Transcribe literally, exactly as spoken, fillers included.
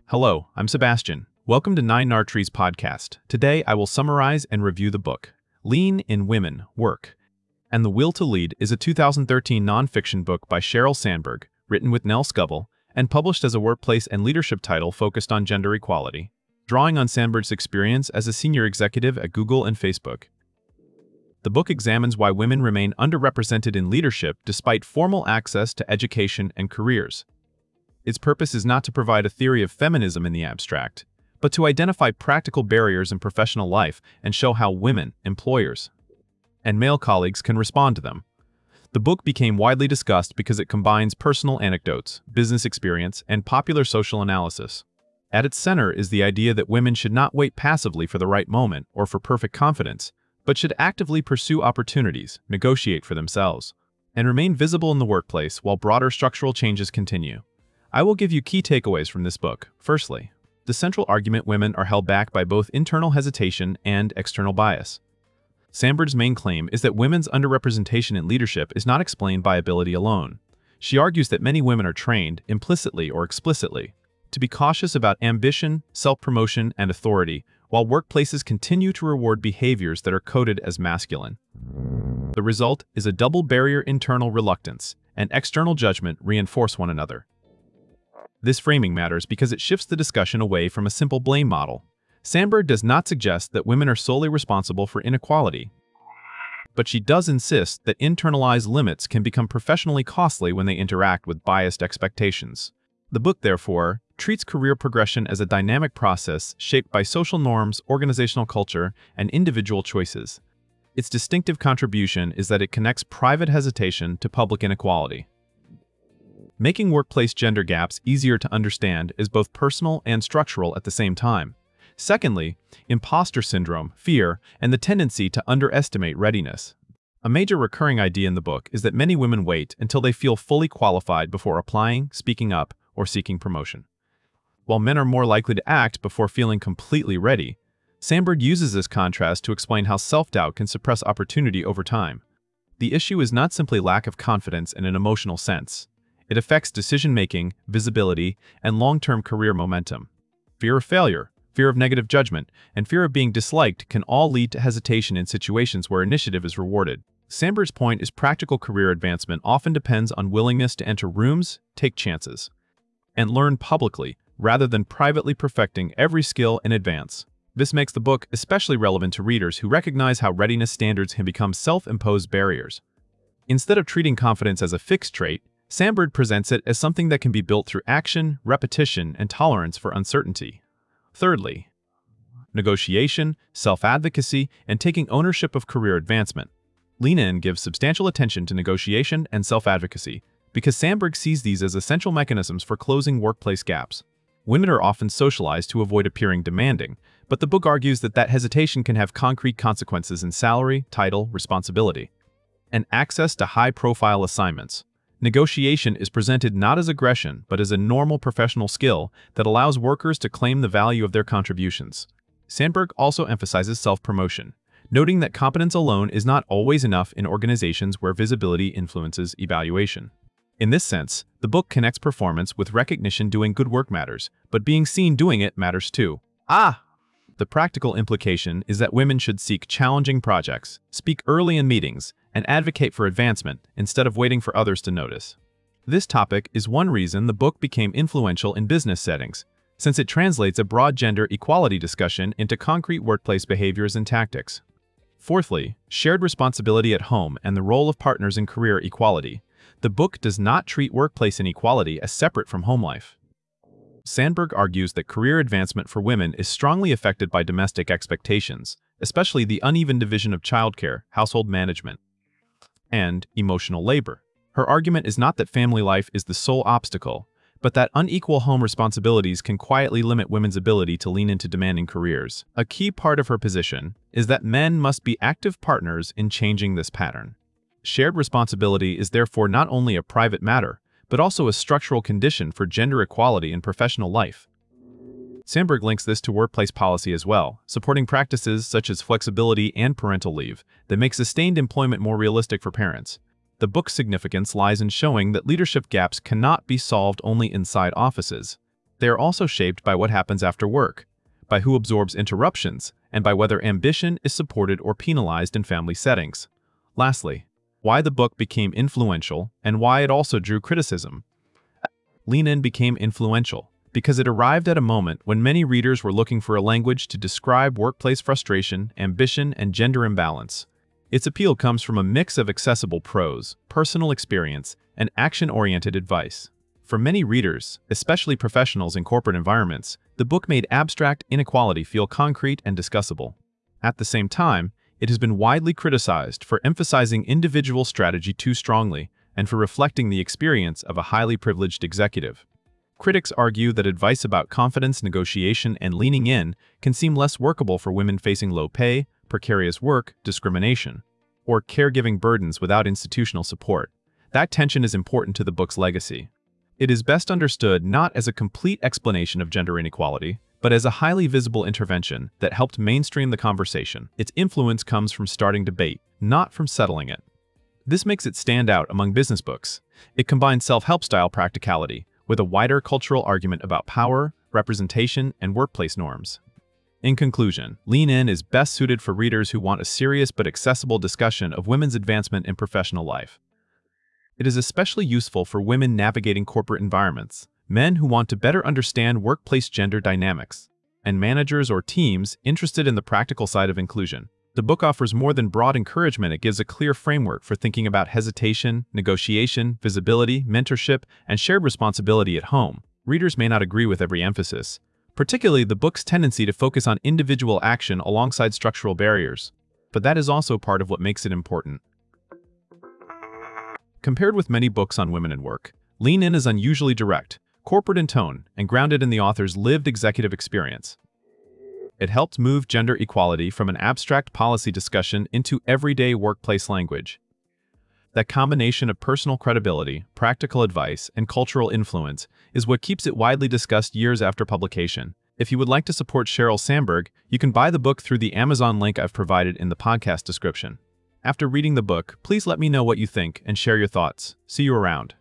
Hello, I'm Sebastian. Welcome to Nine Nartree's podcast. Today, I will summarize and review the book, Lean in Women, Work, and The Will to Lead is a two thousand thirteen nonfiction book by Sheryl Sandberg, written with Nell Scovell, and published as a workplace and leadership title focused on gender equality, drawing on Sandberg's experience as a senior executive at Google and Facebook. The book examines why women remain underrepresented in leadership despite formal access to education and careers. Its purpose is not to provide a theory of feminism in the abstract, but to identify practical barriers in professional life and show how women, employers, and male colleagues can respond to them. The book became widely discussed because it combines personal anecdotes, business experience, and popular social analysis. At its center is the idea that women should not wait passively for the right moment or for perfect confidence, but should actively pursue opportunities, negotiate for themselves, and remain visible in the workplace while broader structural changes continue. I will give you key takeaways from this book. Firstly, the central argument women are held back by both internal hesitation and external bias. Sandberg's main claim is that women's underrepresentation in leadership is not explained by ability alone. She argues that many women are trained, implicitly or explicitly, to be cautious about ambition, self-promotion, and authority, while workplaces continue to reward behaviors that are coded as masculine. The result is a double barrier: internal reluctance and external judgment reinforce one another. This framing matters because it shifts the discussion away from a simple blame model. Sandberg does not suggest that women are solely responsible for inequality, but she does insist that internalized limits can become professionally costly when they interact with biased expectations. The book, therefore, treats career progression as a dynamic process shaped by social norms, organizational culture, and individual choices. Its distinctive contribution is that it connects private hesitation to public inequality. Making workplace gender gaps easier to understand is both personal and structural at the same time. Secondly, imposter syndrome, fear, and the tendency to underestimate readiness. A major recurring idea in the book is that many women wait until they feel fully qualified before applying, speaking up, or seeking promotion. While men are more likely to act before feeling completely ready, Sandberg uses this contrast to explain how self-doubt can suppress opportunity over time. The issue is not simply lack of confidence in an emotional sense. It affects decision-making, visibility, and long-term career momentum. Fear of failure, fear of negative judgment, and fear of being disliked can all lead to hesitation in situations where initiative is rewarded. Sandberg's point is practical career advancement often depends on willingness to enter rooms, take chances, and learn publicly rather than privately perfecting every skill in advance. This makes the book especially relevant to readers who recognize how readiness standards can become self-imposed barriers. Instead of treating confidence as a fixed trait, Sandberg presents it as something that can be built through action, repetition, and tolerance for uncertainty. Thirdly, negotiation, self-advocacy, and taking ownership of career advancement. Lean In gives substantial attention to negotiation and self-advocacy because Sandberg sees these as essential mechanisms for closing workplace gaps. Women are often socialized to avoid appearing demanding, but the book argues that that hesitation can have concrete consequences in salary, title, responsibility, and access to high-profile assignments. Negotiation is presented not as aggression, but as a normal professional skill that allows workers to claim the value of their contributions. Sandberg also emphasizes self-promotion, noting that competence alone is not always enough in organizations where visibility influences evaluation. In this sense, the book connects performance with recognition. Doing good work matters, but being seen doing it matters too. Ah! The practical implication is that women should seek challenging projects, speak early in meetings, and advocate for advancement instead of waiting for others to notice. This topic is one reason the book became influential in business settings, since it translates a broad gender equality discussion into concrete workplace behaviors and tactics. Fourthly, shared responsibility at home and the role of partners in career equality. The book does not treat workplace inequality as separate from home life. Sandberg argues that career advancement for women is strongly affected by domestic expectations, especially the uneven division of childcare, household management, and emotional labor. Her argument is not that family life is the sole obstacle, but that unequal home responsibilities can quietly limit women's ability to lean into demanding careers. A key part of her position is that men must be active partners in changing this pattern. Shared responsibility is therefore not only a private matter, but also a structural condition for gender equality in professional life. Sandberg links this to workplace policy as well, supporting practices such as flexibility and parental leave that make sustained employment more realistic for parents. The book's significance lies in showing that leadership gaps cannot be solved only inside offices. They are also shaped by what happens after work, by who absorbs interruptions, and by whether ambition is supported or penalized in family settings. Lastly, why the book became influential and why it also drew criticism. Lean In became influential because it arrived at a moment when many readers were looking for a language to describe workplace frustration, ambition, and gender imbalance. Its appeal comes from a mix of accessible prose, personal experience, and action-oriented advice. For many readers, especially professionals in corporate environments, the book made abstract inequality feel concrete and discussable. At the same time, it has been widely criticized for emphasizing individual strategy too strongly and for reflecting the experience of a highly privileged executive. Critics argue that advice about confidence, negotiation, and leaning in can seem less workable for women facing low pay, precarious work, discrimination, or caregiving burdens without institutional support. That tension is important to the book's legacy. It is best understood not as a complete explanation of gender inequality, but as a highly visible intervention that helped mainstream the conversation. Its influence comes from starting debate, not from settling it. This makes it stand out among business books. It combines self-help style practicality with a wider cultural argument about power, representation, and workplace norms. In conclusion, Lean In is best suited for readers who want a serious but accessible discussion of women's advancement in professional life. It is especially useful for women navigating corporate environments, men who want to better understand workplace gender dynamics, and managers or teams interested in the practical side of inclusion. The book offers more than broad encouragement. It gives a clear framework for thinking about hesitation, negotiation, visibility, mentorship, and shared responsibility at home. Readers may not agree with every emphasis, particularly the book's tendency to focus on individual action alongside structural barriers, but that is also part of what makes it important. Compared with many books on women in work, Lean In is unusually direct, corporate in tone, and grounded in the author's lived executive experience. It helped move gender equality from an abstract policy discussion into everyday workplace language. That combination of personal credibility, practical advice, and cultural influence is what keeps it widely discussed years after publication. If you would like to support Sheryl Sandberg, you can buy the book through the Amazon link I've provided in the podcast description. After reading the book, please let me know what you think and share your thoughts. See you around.